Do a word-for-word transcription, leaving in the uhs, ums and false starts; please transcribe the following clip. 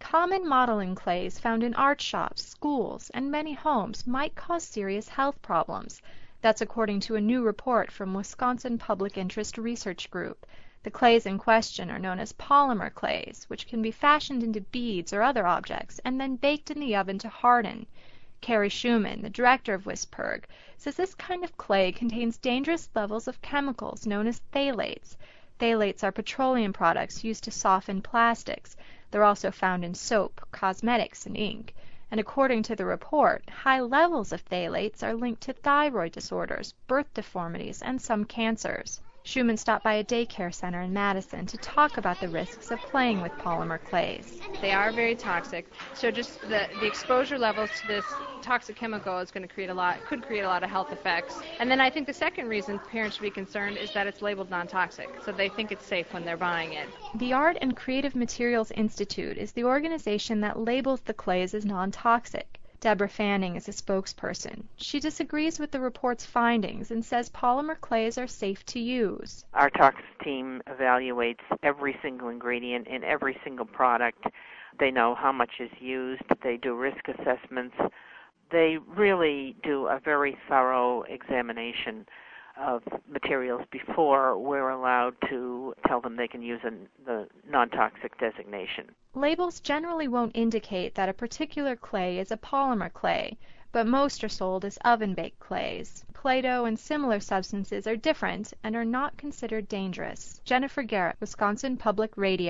Common modeling clays found in art shops, schools, and many homes might cause serious health problems. That's according to a new report from Wisconsin Public Interest Research Group. The clays in question are known as polymer clays, which can be fashioned into beads or other objects and then baked in the oven to harden. Carrie Schumann, the director of WISPERG, says this kind of clay contains dangerous levels of chemicals known as phthalates. Phthalates are petroleum products used to soften plastics. They're also found in soap, cosmetics, and ink. And according to the report, high levels of phthalates are linked to thyroid disorders, birth deformities, and some cancers. Schumann stopped by a daycare center in Madison to talk about the risks of playing with polymer clays. They are very toxic, so just the, the exposure levels to this toxic chemical is going to create a lot, could create a lot of health effects. And then I think the second reason parents should be concerned is that it's labeled non-toxic, so they think it's safe when they're buying it. The Art and Creative Materials Institute is the organization that labels the clays as non-toxic. Deborah Fanning is a spokesperson. She disagrees with the report's findings and says polymer clays are safe to use. Our tox team evaluates every single ingredient in every single product. They know how much is used. They do risk assessments. They really do a very thorough examination of materials before we're allowed to tell them they can use a, the non-toxic designation. Labels generally won't indicate that a particular clay is a polymer clay, but most are sold as oven-baked clays. Play-Doh and similar substances are different and are not considered dangerous. Jennifer Garrett, Wisconsin Public Radio.